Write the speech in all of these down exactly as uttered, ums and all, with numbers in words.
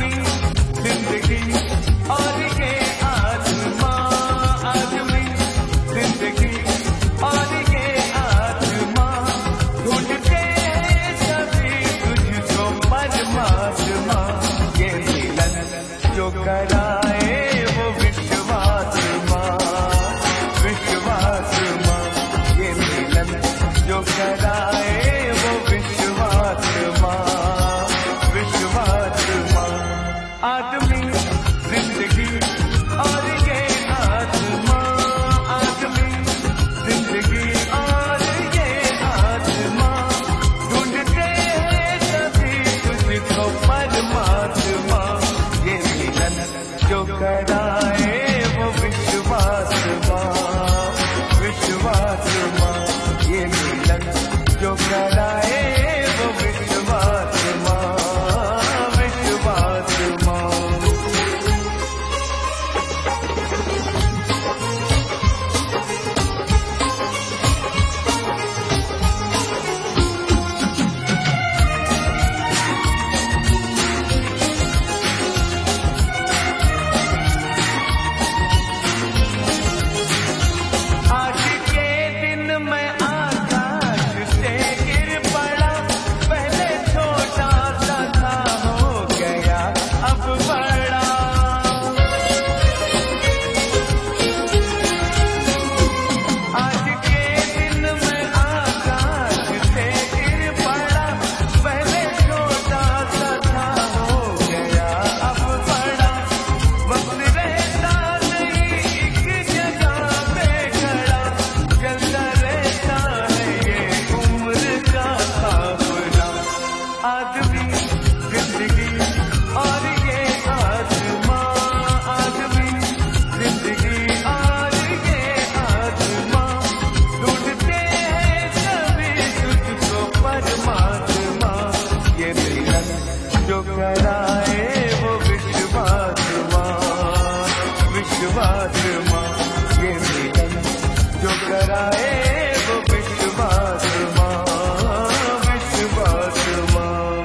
आदमी जिंदगी और ये आत्मा, आदमी जिंदगी और ये आत्मा, ढूंढते हैं सभी तुझको परमात्मा। ये मिलन जो कराए वो विश्वात्मा, विश्वात्मा। ये मिलन जो कराए वो विश्वात्मा, विश्वात्मा। आदमी जिंदगी और ये आत्मा, आदमी जिंदगी और ये आत्मा, ढूंढते हैं सभी तुझको परमात्मा। ये मिलन जो कराए वो विश्वात्मा, विश्वात्मा। ये मिलन जो कराए वो विश्वात्मा, विश्वात्मा। आज के दिन मैं आकाश से गिर पड़ा, पहले छोटा सा था हो गया अब बड़ा। आज के दिन मैं आकाश से गिर पड़ा, पहले छोटा सा था हो गया अब बड़ा। वक्त रहता नहीं एक जगह पे खड़ा, चलता रहता है ये उम्र का काफिला। आदमी जिंदगी और ये आत्मा, आदमी जिंदगी और ये आत्मा, ढूंढते हैं सभी तुझको परमात्मा। ये मिलन जो कराए वो विश्वात्मा, विश्वात्मा। ये मिलन जो कराए वो विश्वात्मा, विश्वात्मा।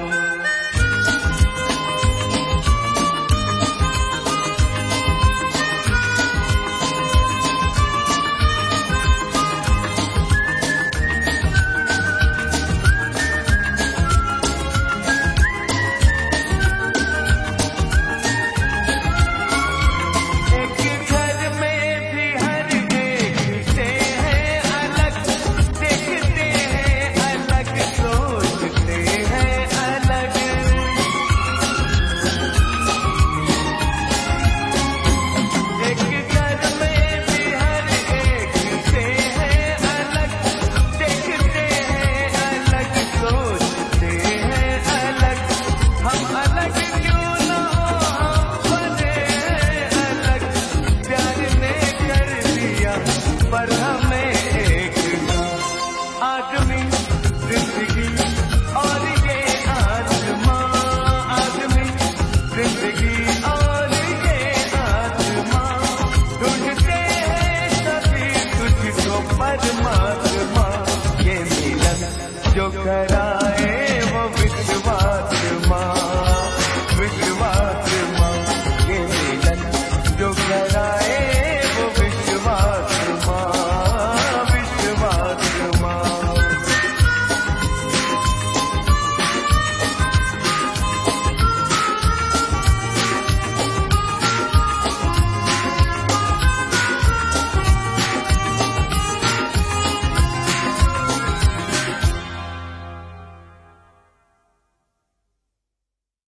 एक घर में भी हर एक से है अलग, देखते हैं अलग, सोचते हैं अलग। एक घर में भी हर एक से है अलग, देखते हैं अलग, सोचते हैं अलग। हम अलग क्यों ना हो, हम बने हैं अलग। प्यार ने कर दिया पर हमें एक था। आदमी जिंदगी और ये आत्मा, आदमी जिंदगी और ये आत्मा, ढूंढते हैं सभी तुझको परमात्मा। ये मिलन जो करा